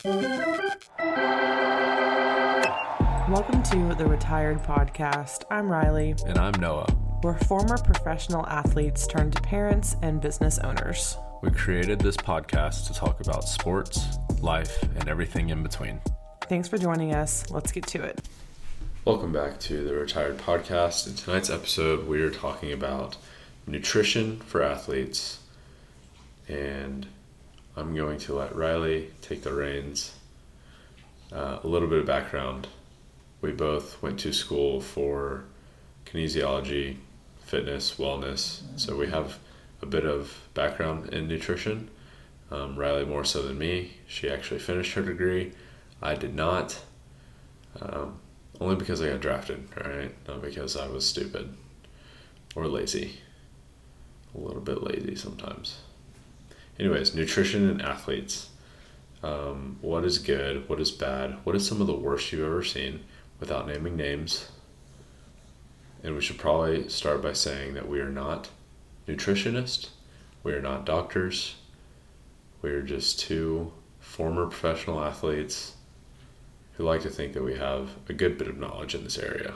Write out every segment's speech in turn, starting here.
Welcome to the Retired Podcast. I'm Riley. And I'm Noah. We're former professional athletes turned parents and business owners. We created this podcast to talk about sports, life, and everything in between. Thanks for joining us. Let's get to it. Welcome back to the Retired Podcast. In tonight's episode, we are talking about nutrition for athletes. And I'm going to let Riley take the reins. A little bit of background. We both went to school for kinesiology, fitness, wellness. So we have a bit of background in nutrition. Riley more so than me. She actually finished her degree. I did not. Only because I got drafted, right? Not because I was stupid or lazy. A little bit lazy sometimes. Anyways, nutrition and athletes. What is good? What is bad? What is some of the worst you've ever seen without naming names? And we should probably start by saying that we are not nutritionists. We are not doctors. We are just two former professional athletes who like to think that we have a good bit of knowledge in this area.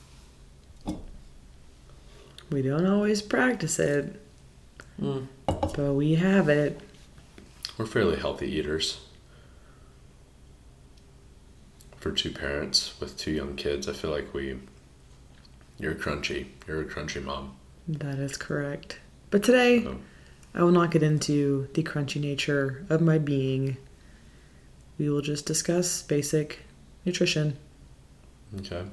We don't always practice it, but we have it. We're fairly healthy eaters. For two parents with two young kids, I feel like you're crunchy. You're a crunchy mom. That is correct. But today, I will not get into the crunchy nature of my being. We will just discuss basic nutrition. Okay.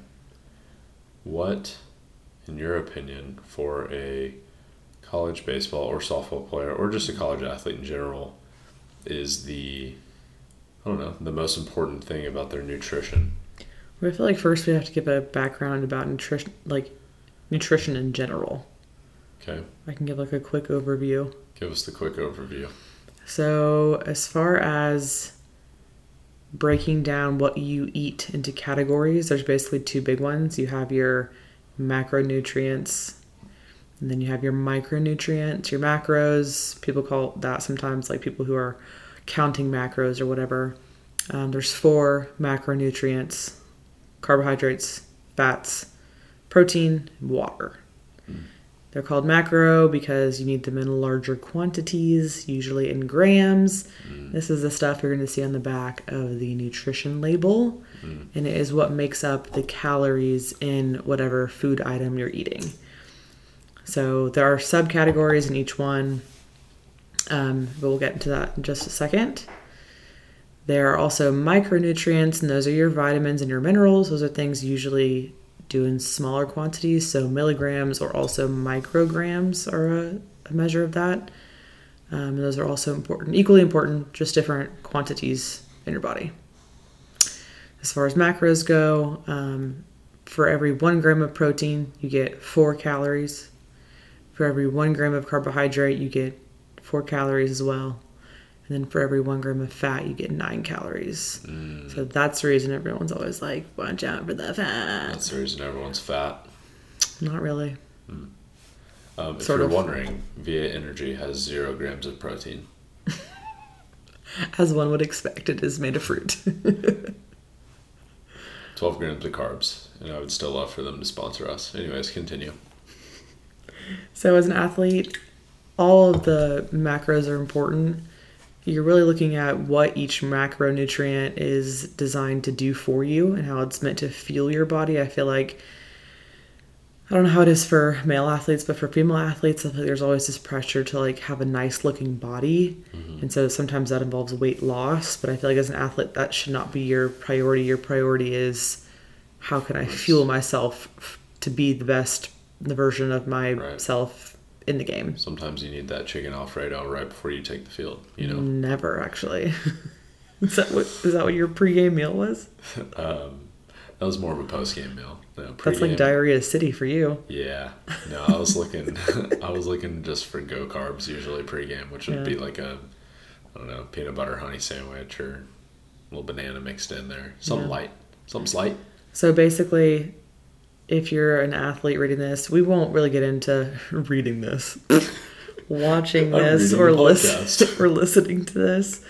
What, in your opinion, for a college baseball or softball player, or just a college athlete in general, is the most important thing about their nutrition? Well, I feel like first we have to give a background about nutrition in general. Okay. I can give a quick overview. Give us the quick overview. So as far as breaking down what you eat into categories, there's basically two big ones. You have your macronutrients, and then you have your micronutrients, your macros. People call that sometimes, like people who are counting macros or whatever. There's 4 macronutrients: carbohydrates, fats, protein, and water. They're called macro because you need them in larger quantities, usually in grams. This is the stuff you're going to see on the back of the nutrition label, and it is what makes up the calories in whatever food item you're eating. So there are subcategories in each one, but we'll get into that in just a second. There are also micronutrients, and those are your vitamins and your minerals. Those are things usually do in smaller quantities, so milligrams or also micrograms are a measure of that. And those are also important, equally important, just different quantities in your body. As far as macros go, for every 1 gram of protein, you get 4 calories. For every 1 gram of carbohydrate, you get 4 calories as well. And then for every 1 gram of fat, you get 9 calories. So that's the reason everyone's always like, watch out for the fat. That's the reason everyone's fat. Not really. If you're wondering, Via Energy has 0 grams of protein. As one would expect, it is made of fruit. 12 grams of carbs. And I would still love for them to sponsor us. Anyways, continue. So as an athlete, all of the macros are important. You're really looking at what each macronutrient is designed to do for you and how it's meant to fuel your body. I feel like, I don't know how it is for male athletes, but for female athletes, I feel like there's always this pressure to like have a nice looking body. And so sometimes that involves weight loss, but I feel like as an athlete, that should not be your priority. Your priority is, how can I fuel myself to be the version of myself in the game. Sometimes you need that chicken Alfredo right before you take the field, you know? Never, actually. Is that what your pregame meal was? That was more of a postgame meal. No, that's like Diarrhea City for you. Yeah. No, I was looking just for go carbs usually pregame, which would be like a, I don't know, peanut butter honey sandwich or a little banana mixed in there. Something light. Something's light. So basically, if you're an athlete reading this, we won't really get into reading this, watching this, or listening to this.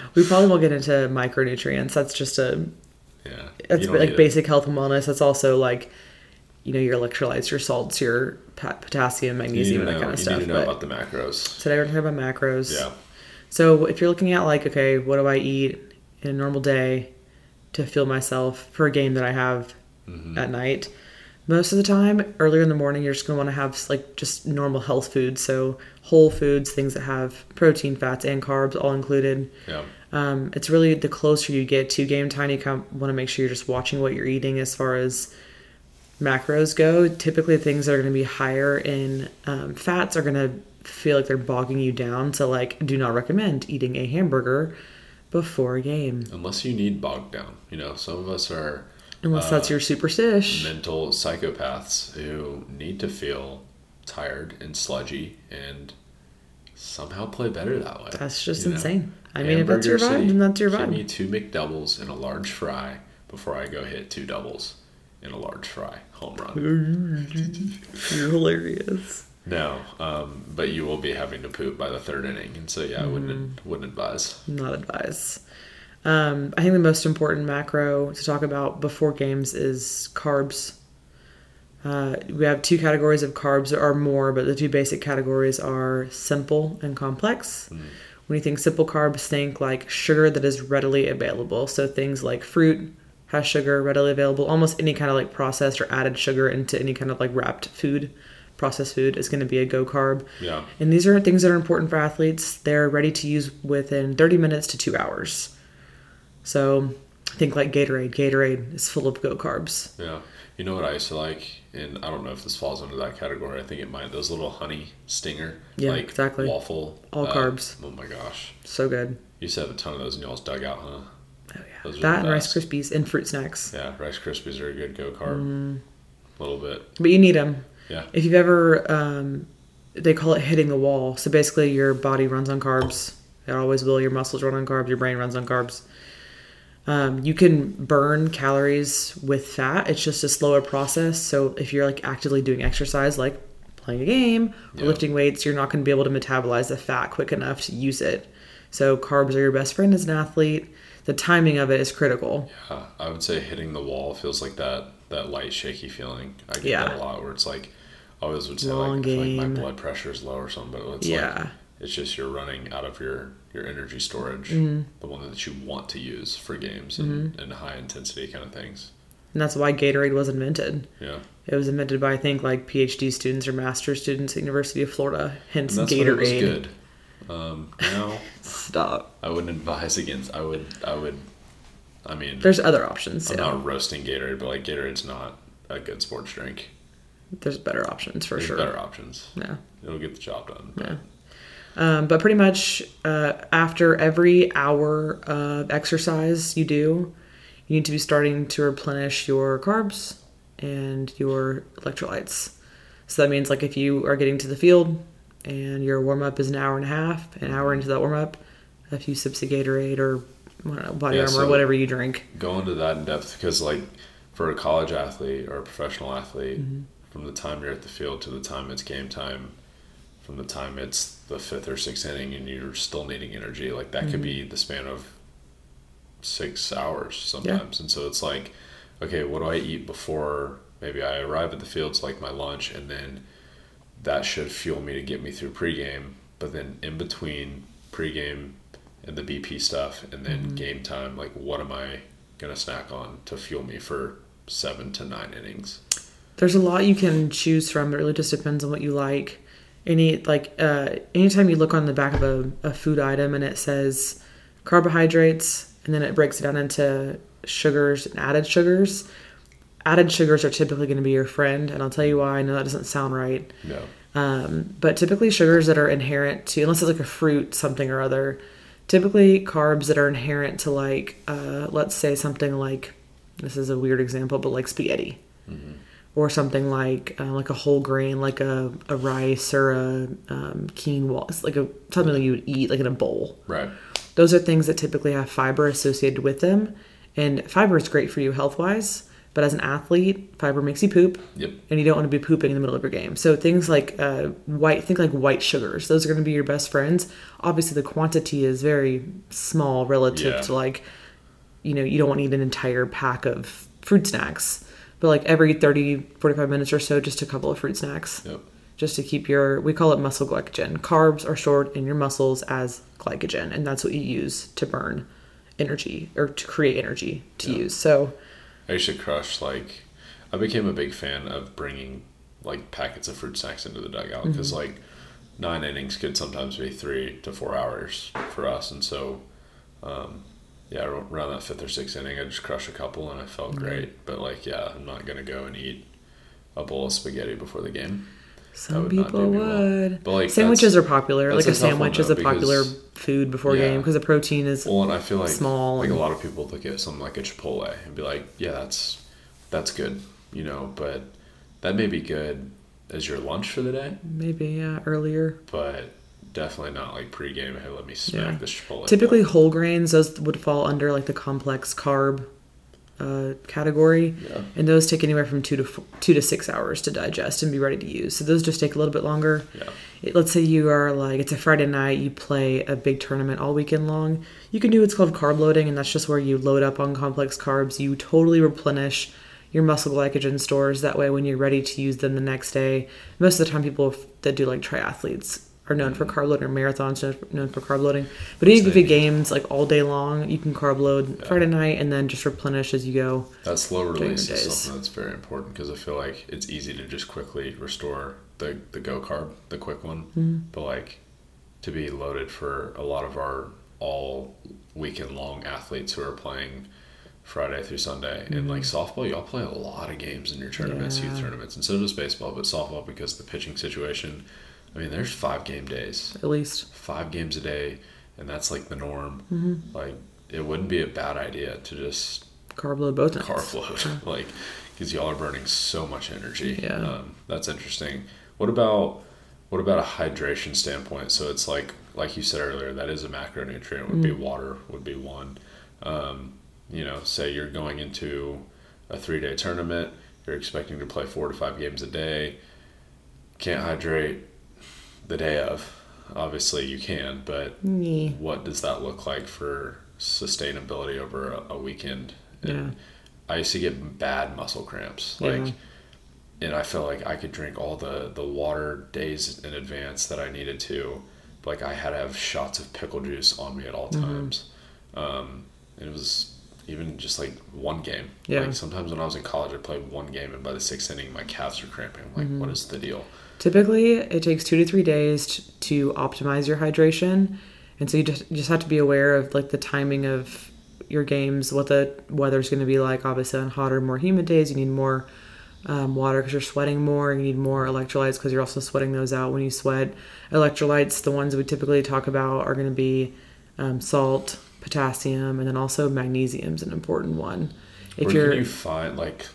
We probably won't get into micronutrients. That's just that's like basic health and wellness. That's also like, your electrolytes, your salts, your potassium, magnesium, and that kind of stuff. You need to know about the macros. Today we're talking about macros. Yeah. So if you're looking at like, okay, what do I eat in a normal day to fuel myself for a game that I have at night? Most of the time, earlier in the morning, you're just going to want to have like just normal health foods. So whole foods, things that have protein, fats, and carbs all included. Yeah. It's really the closer you get to game time, you kind of want to make sure you're just watching what you're eating as far as macros go. Typically, things that are going to be higher in fats are going to feel like they're bogging you down. So, like, do not recommend eating a hamburger before a game. Unless you need bogged down. Some of us are... Unless that's your superstition. Mental psychopaths who need to feel tired and sludgy and somehow play better that way. That's just insane. I mean, if that's your vibe, then that's your vibe. Give me 2 McDoubles and a large fry before I go hit 2 doubles in a large fry. Home run. You're hilarious. No, but you will be having to poop by the 3rd inning. And so, I wouldn't advise. Not advise. I think the most important macro to talk about before games is carbs. We have 2 categories of carbs. There are more, but the 2 basic categories are simple and complex. When you think simple carbs, think like sugar that is readily available. So things like fruit has sugar readily available. Almost any kind of like processed or added sugar into any kind of like wrapped food, processed food is going to be a go carb. Yeah. And these are things that are important for athletes. They're ready to use within 30 minutes to 2 hours. So think like Gatorade. Gatorade is full of go carbs. Yeah. You know what I used to like? And I don't know if this falls under that category. I think it might. Those little honey stinger. Yeah, like exactly. Waffle. All carbs. Oh my gosh. So good. You used to have a ton of those in y'all's dugout, huh? Oh yeah. That and Rice Krispies and fruit snacks. Yeah, Rice Krispies are a good go carb. A little bit. But you need them. Yeah. If you've ever, they call it hitting the wall. So basically your body runs on carbs. It always will. Your muscles run on carbs. Your brain runs on carbs. You can burn calories with fat. It's just a slower process. So if you're like actively doing exercise, like playing a game or lifting weights, you're not going to be able to metabolize the fat quick enough to use it. So carbs are your best friend as an athlete. The timing of it is critical. Yeah, I would say hitting the wall feels like that light shaky feeling. I get that a lot where it's like, I always would say like, I feel like my blood pressure is low or something, but it's like, it's just you're running out of your energy storage, the one that you want to use for games and high intensity kind of things. And that's why Gatorade was invented. Yeah. It was invented by, I think, like PhD students or master's students at University of Florida, hence and that's Gatorade. When it was good. Now, stop. I wouldn't advise against. I mean, there's other options. I'm not roasting Gatorade, but like Gatorade's not a good sports drink. There's better options for sure. Better options. Yeah. It'll get the job done. But. Yeah. But pretty much after every hour of exercise you do, you need to be starting to replenish your carbs and your electrolytes. So that means like if you are getting to the field and your warm-up is an hour and a half, an hour into that warm-up, a few sips of Gatorade or Body Armor or whatever you drink. Go into that in depth because like for a college athlete or a professional athlete, from the time you're at the field to the time it's game time, from the time it's the 5th or 6th inning and you're still needing energy, like that could be the span of 6 hours sometimes. And so it's like, okay, what do I eat before maybe I arrive at the field? It's like my lunch, and then that should fuel me to get me through pregame. But then in between pregame and the BP stuff and then game time, like what am I going to snack on to fuel me for 7 to 9 innings? There's a lot you can choose from. It really just depends on what you like. Anytime you look on the back of a food item and it says carbohydrates and then it breaks it down into sugars and added sugars are typically going to be your friend, and I'll tell you why. I know that doesn't sound right. No. But typically sugars that are inherent to, unless it's like a fruit, something or other, typically carbs that are inherent to like, let's say something like, this is a weird example, but like spaghetti. Or something like a whole grain, like a rice or a quinoa. It's like something that you would eat like in a bowl. Right. Those are things that typically have fiber associated with them. And fiber is great for you health-wise, But as an athlete, fiber makes you poop. Yep. And you don't want to be pooping in the middle of your game. So things like white sugars. Those are going to be your best friends. Obviously, the quantity is very small relative to like, you don't want to eat an entire pack of fruit snacks. But like every 30, 45 minutes or so, just a couple of fruit snacks. Yep. Just to keep we call it muscle glycogen. Carbs are stored in your muscles as glycogen, and that's what you use to burn energy or to create energy to use. So I used to crush, I became a big fan of bringing packets of fruit snacks into the dugout because 9 innings could sometimes be 3 to 4 hours for us. And so, around that 5th or 6th inning, I just crushed a couple and I felt great. But I'm not going to go and eat a bowl of spaghetti before the game. Some people would. Well. But sandwiches are popular. Like a sandwich sandwich is a popular food before game because the protein is small. And I feel like small. A lot of people look at something like a Chipotle and be like, yeah, that's good, but that may be good as your lunch for the day. Maybe, earlier. But definitely not pregame. Hey, let me smack this Chipotle. Typically whole grains, those would fall under the complex carb category, and those take anywhere from 2 to 6 hours to digest and be ready to use. So those just take a little bit longer. Let's say you are it's a Friday night, you play a big tournament all weekend long. You can do what's called carb loading, and that's just where you load up on complex carbs. You totally replenish your muscle glycogen stores. That way, when you're ready to use them the next day, most of the time people that do triathletes are known for carb loading, or marathons known for carb loading. But even if you get games all day long, you can carb load Friday night and then just replenish as you go. That slow release is something that's very important because I feel like it's easy to just quickly restore the go carb, the quick one. But to be loaded for a lot of our all weekend long athletes who are playing Friday through Sunday. And softball, y'all play a lot of games in your tournaments, youth tournaments, and so does baseball, but softball, because of the pitching situation, there's 5 game days. At least. 5 games a day, and that's the norm. It wouldn't be a bad idea to just carb load both nights. Carb load, because y'all are burning so much energy. That's interesting. What about a hydration standpoint? So it's like you said earlier, that is a macronutrient. Would be water would be one. Say you're going into a 3-day tournament, you're expecting to play 4 to 5 games a day, can't hydrate the day of. Obviously you can, but what does that look like for sustainability over a weekend? And I used to get bad muscle cramps. And I felt like I could drink all the water days in advance that I needed to. But I had to have shots of pickle juice on me at all times. And it was even just one game. Sometimes when I was in college, I played one game, and by the 6th inning, my calves are cramping. I'm like, what is the deal? Typically, it takes 2 to 3 days to optimize your hydration. And so you just have to be aware of the timing of your games, what the weather's going to be like. Obviously, on hotter, more humid days, you need more water because you're sweating more. You need more electrolytes because you're also sweating those out when you sweat. Electrolytes, the ones we typically talk about, are going to be salt, potassium, and then also magnesium's an important one. Where can you find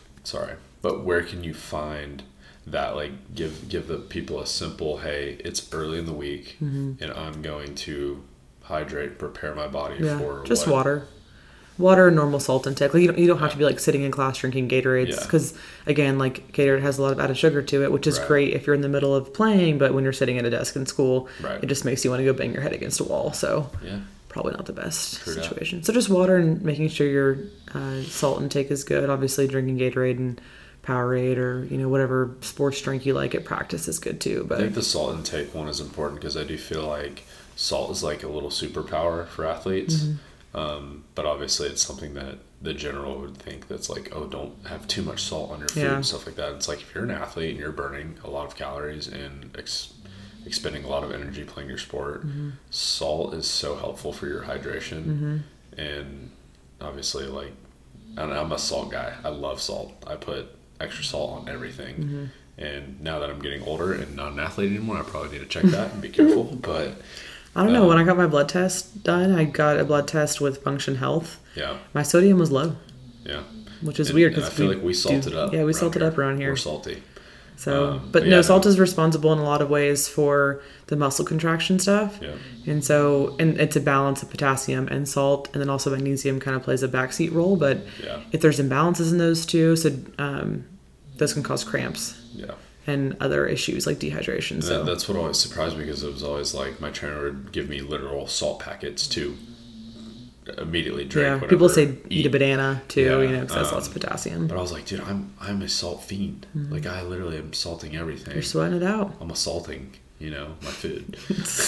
where can you find that? Give the people a simple, hey, it's early in the week and I'm going to hydrate, prepare my body for just water and normal salt intake. You don't have to be sitting in class drinking Gatorades because again, Gatorade has a lot of added sugar to it, which is great if you're in the middle of playing, but when you're sitting at a desk in school, it just makes you want to go bang your head against a wall. So probably not the best situation. So just water and making sure your salt intake is good. Obviously drinking Gatorade and Powerade or whatever sports drink you like at practice is good too. But I think the salt intake one is important because I do feel like salt is a little superpower for athletes. But obviously it's something that the general would think that's don't have too much salt on your food and stuff like that. It's if you're an athlete and you're burning a lot of calories and expending a lot of energy playing your sport, salt is so helpful for your hydration. And obviously I'm a salt guy. I love salt. I put extra salt on everything. And now that I'm getting older and not an athlete anymore, I probably need to check that and be careful. But I don't know. When I got my blood test done, I got a blood test with Function Health. Yeah. My sodium was low. Yeah. Which is weird because I feel we salt it up. Yeah, we salt it up around here. We're salty. So, But no, yeah, salt is responsible in a lot of ways for the muscle contraction stuff. Yeah. And it's a balance of potassium and salt, and then also magnesium kind of plays a backseat role. But Yeah. if there's imbalances in those two, so those can cause cramps Yeah. and other issues like dehydration. And So that's what always surprised me, because it was always like my trainer would give me literal salt packets to immediately drink. yeah, whenever people say eat a banana too, Yeah, because that's lots of potassium. But I was like, dude, I'm a salt fiend. Like, I literally am salting everything. You're sweating it out. I'm assaulting, my food.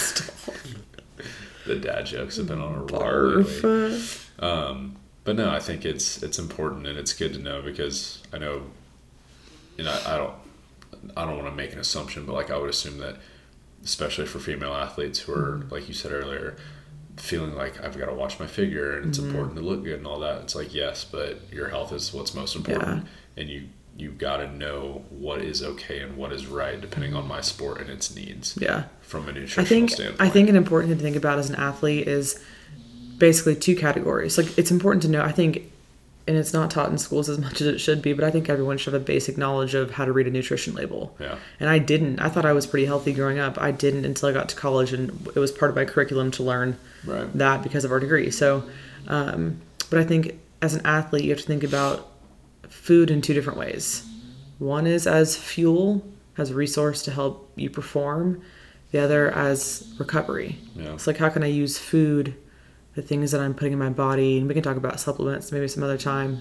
The dad jokes have been on a roll lately. But no, I think it's important, and it's good to know, because I know, I don't want to make an assumption, but like I would assume that, especially for female athletes who are, like you said earlier, feeling like I've got to watch my figure and it's important to look good and all that. It's like, yes, but your health is what's most important, and you've got to know what is okay and what is right depending on my sport and its needs. Yeah. From a nutritional standpoint. I think an important thing to think about as an athlete is basically two categories. Like, it's important to know, I think, and it's not taught in schools as much as it should be, but I think everyone should have a basic knowledge of how to read a nutrition label. Yeah. And I didn't. I thought I was pretty healthy growing up. I didn't until I got to college, and it was part of my curriculum to learn that because of our degree. So, but I think as an athlete, you have to think about food in two different ways. One is as fuel, as a resource to help you perform. The other as recovery. Yeah. It's like, how can I use food, the things that I'm putting in my body, and we can talk about supplements maybe some other time,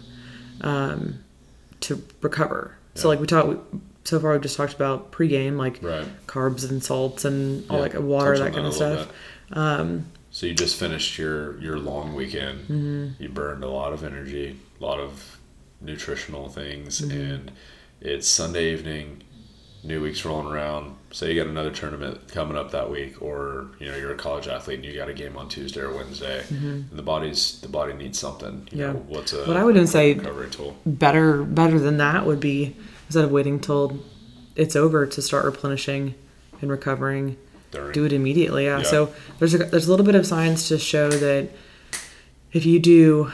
to recover. Yeah. So like so far we've just talked about pregame, like carbs and salts and all, like water, that kind of stuff. So you just finished your long weekend. Mm-hmm. You burned a lot of energy, a lot of nutritional things, and it's Sunday evening. New week's rolling around. Say you got another tournament coming up that week, or you're a college athlete and you got a game on Tuesday or Wednesday, and the body needs something. You know, what I would even say recovery tool? Better than that would be, instead of waiting till it's over to start replenishing and recovering, do it immediately. Yeah. So there's a little bit of science to show that if you do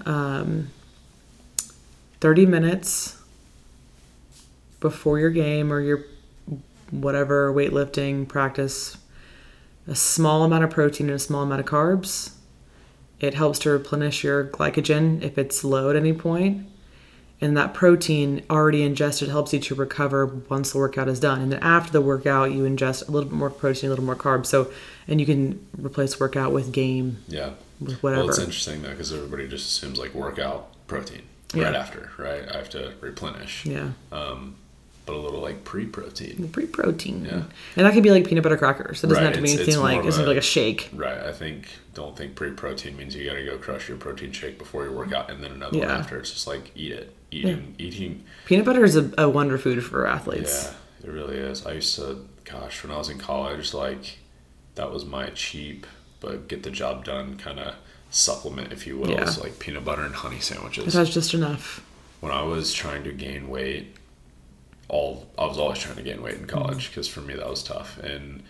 30 minutes before your game or your whatever weightlifting practice, a small amount of protein and a small amount of carbs, it helps to replenish your glycogen if it's low at any point. And that protein already ingested helps you to recover once the workout is done. And then after the workout, you ingest a little bit more protein, a little more carbs. So, and you can replace workout with game. Yeah. With whatever. Well, it's interesting though, because everybody just assumes like workout protein right after, right? I have to replenish. Yeah. But a little like pre-protein. Pre-protein. Yeah. And that could be like peanut butter crackers. It doesn't have to be anything like, it's like a shake. Right. Don't think pre-protein means you got to go crush your protein shake before your workout and then another one after. It's just like eat it. Eating. Peanut butter is a wonder food for athletes. Yeah, it really is. I used to, when I was in college, like that was my cheap, but get the job done kind of supplement, if you will. Yeah. It's like peanut butter and honey sandwiches. It has just enough. When I was trying to gain weight, I was always trying to gain weight in college because for me that was tough. And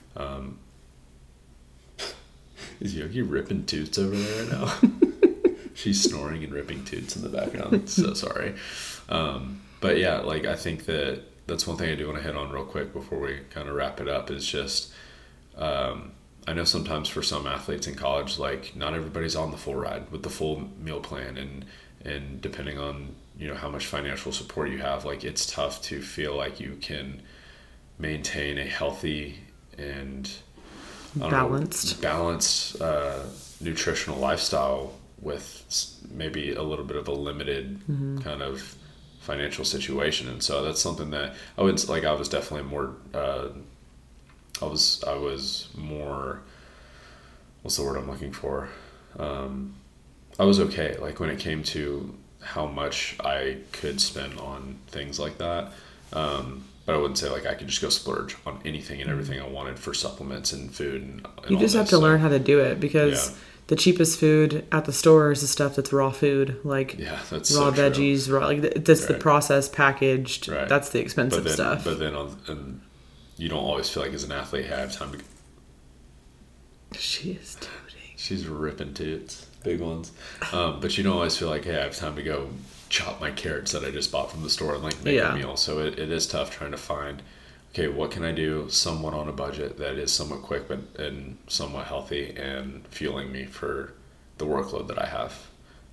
is Yogi ripping toots over there right now? She's snoring and ripping toots in the background. So sorry. But yeah, like I think that's one thing I do want to hit on real quick before we kind of wrap it up is just I know sometimes for some athletes in college, like not everybody's on the full ride with the full meal plan, and depending on how much financial support you have, like it's tough to feel like you can maintain a healthy and balanced nutritional lifestyle with maybe a little bit of a limited kind of financial situation. And so that's something that I was definitely more I was more, what's the word I'm looking for? I was okay, like when it came to how much I could spend on things like that. But I wouldn't say like I could just go splurge on anything and everything I wanted for supplements and food. And you just have to learn how to do it, because the cheapest food at the store is the stuff that's raw food, like that's raw veggies, raw, like that's the processed packaged. Right. That's the expensive stuff. But then you don't always feel like as an athlete I have time to. She is tooting. She's ripping toots. big ones. But you don't always feel like, hey, I have time to go chop my carrots that I just bought from the store and like make a meal. So it is tough trying to find, okay, what can I do somewhat on a budget that is somewhat quick and somewhat healthy and fueling me for the workload that I have.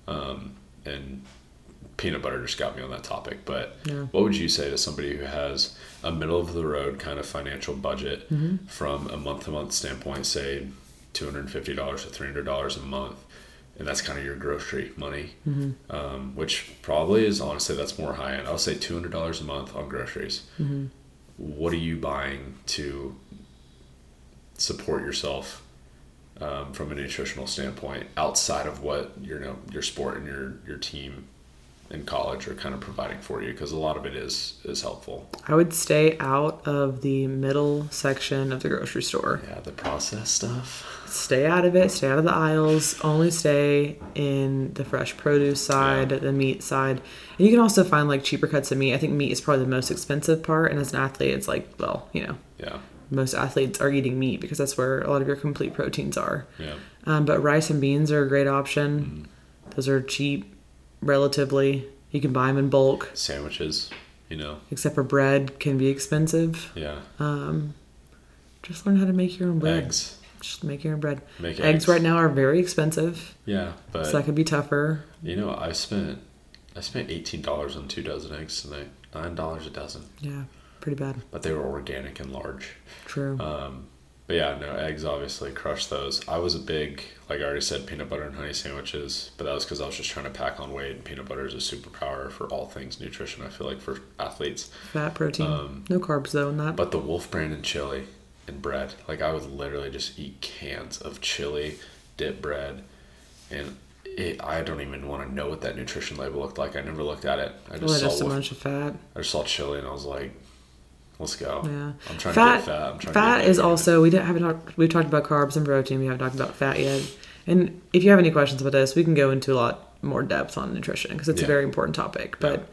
And peanut butter just got me on that topic. But what would you say to somebody who has a middle of the road kind of financial budget from a month to month standpoint, say $250 to $300 a month, and that's kind of your grocery money, which probably is, honestly, that's more high end. I'll say $200 a month on groceries. What are you buying to support yourself from a nutritional standpoint outside of what your sport and your team in college are kind of providing for you? Because a lot of it is helpful. I would stay out of the middle section of the grocery store. Yeah, the processed stuff. Stay out of it. Stay out of the aisles. Only stay in the fresh produce side, the meat side. And you can also find like cheaper cuts of meat. I think meat is probably the most expensive part. And as an athlete, it's like, well, most athletes are eating meat because that's where a lot of your complete proteins are. Yeah. But rice and beans are a great option. Those are cheap, relatively. You can buy them in bulk. Sandwiches, Except for bread can be expensive. Yeah. Just learn how to make your own bread. Eggs. Just make your own bread. Eggs right now are very expensive. Yeah, but so that could be tougher. I spent $18 on 2 dozen eggs tonight. $9 a dozen. Yeah, pretty bad. But they were organic and large. True. But yeah, no, eggs obviously crush those. I was a big, like I already said, peanut butter and honey sandwiches, but that was because I was just trying to pack on weight, and peanut butter is a superpower for all things nutrition, I feel like, for athletes. Fat, protein. No carbs, though, in that. But the Wolf Brand and chili and bread, like I would literally just eat cans of chili, dip bread, and I don't even want to know what that nutrition label looked like. I never looked at it. I just saw a bunch of fat. I just saw chili, and I was like, let's go. Yeah. I'm trying to get fat. Fat is also, we've talked about carbs and protein. We haven't talked about fat yet. And if you have any questions about this, we can go into a lot more depth on nutrition because it's a very important topic. But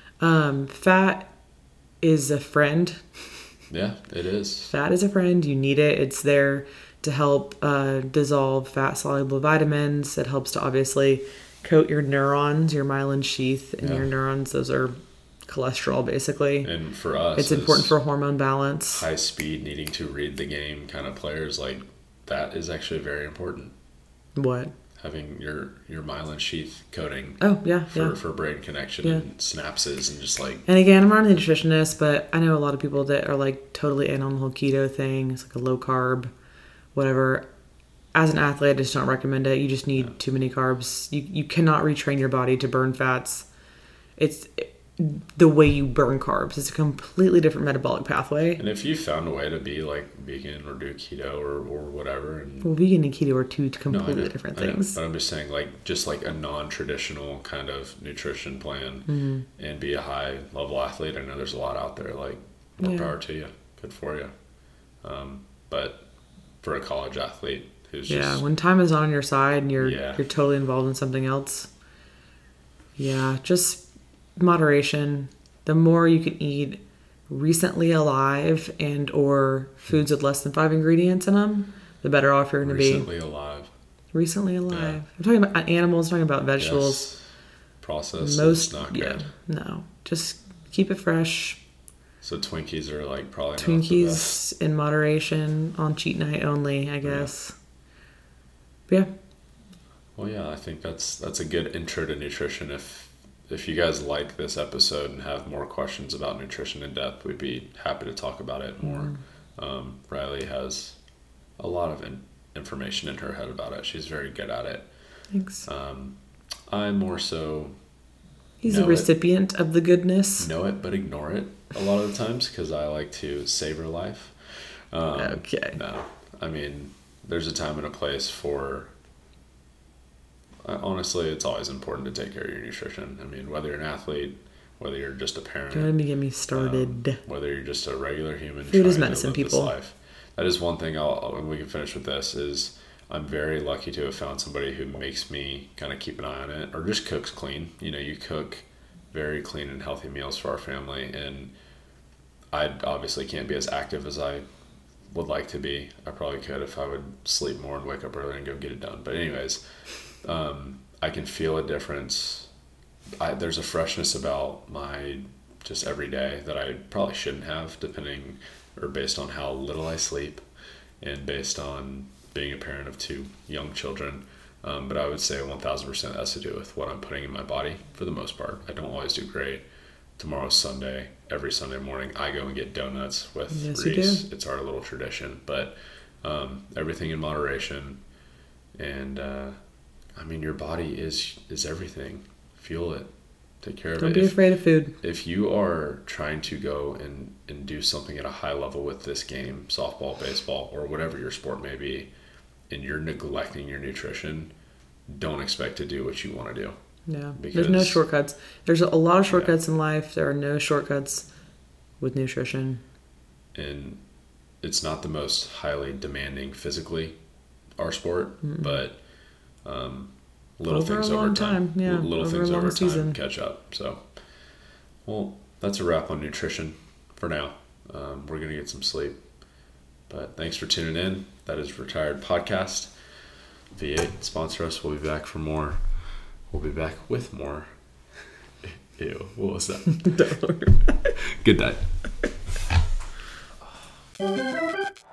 fat is a friend. Yeah, it is. Fat is a friend. You need it. It's there to help dissolve fat-soluble vitamins. It helps to obviously coat your neurons, your myelin sheath, and your neurons. Those are cholesterol, basically. And for us, it's important for hormone balance. High speed, needing to read the game kind of players, like that is actually very important. What? Having your myelin sheath coating. Oh, yeah. For brain connection and synapses and just like. And again, I'm not a nutritionist, but I know a lot of people that are like totally in on the whole keto thing. It's like a low carb, whatever. As an athlete, I just don't recommend it. You just need too many carbs. You cannot retrain your body to burn fats. It's the way you burn carbs. It's a completely different metabolic pathway. And if you found a way to be like vegan or do keto or whatever. Well, vegan and keto are two completely different things. But I'm just saying just like a non-traditional kind of nutrition plan and be a high level athlete. I know there's a lot out there, like more power to you. Good for you. But for a college athlete who's just... when time is on your side and you're totally involved in something else. Yeah, just moderation. The more you can eat recently alive and or foods with less than 5 ingredients in them, the better off you're going to be. Recently alive. Yeah. I'm talking about animals, I'm talking about vegetables. Yes. Processed, not good. No. Just keep it fresh. So Twinkies are like probably Twinkies not the best. In moderation on cheat night only, I guess. Yeah. Well, yeah, I think that's a good intro to nutrition. If you guys like this episode and have more questions about nutrition in depth, we'd be happy to talk about it more. Riley has a lot of information in her head about it. She's very good at it. Thanks. I'm more so... He's a recipient of the goodness. Know it, but ignore it a lot of the times because I like to savor life. Okay. No, I mean, there's a time and a place for... Honestly, it's always important to take care of your nutrition. I mean, whether you're an athlete, whether you're just a parent. Don't even get me started. Whether you're just a regular human. Food is medicine, people. Life. That is one thing and we can finish with this, is I'm very lucky to have found somebody who makes me kind of keep an eye on it or just cooks clean. You cook very clean and healthy meals for our family. And I obviously can't be as active as I would like to be. I probably could if I would sleep more and wake up early and go get it done. But anyways... I can feel a difference. There's a freshness about my just every day that I probably shouldn't have, depending or based on how little I sleep and based on being a parent of 2 young children. But I would say 1000% has to do with what I'm putting in my body for the most part. I don't always do great. Tomorrow's Sunday. Every Sunday morning I go and get donuts with Reese. It's our little tradition, but everything in moderation. And I mean, your body is everything. Fuel it. Take care of it. Don't be afraid of food. If you are trying to go and do something at a high level with this game, softball, baseball, or whatever your sport may be, and you're neglecting your nutrition, don't expect to do what you want to do. No, there's no shortcuts. There's a lot of shortcuts in life. There are no shortcuts with nutrition. And it's not the most highly demanding physically, our sport, but little things over time. Yeah, little things over time catch up. So, well, that's a wrap on nutrition for now. We're going to get some sleep. But thanks for tuning in. That is Retired Podcast. V8, sponsor us. We'll be back for more. We'll be back with more. Ew, what was that? Good night.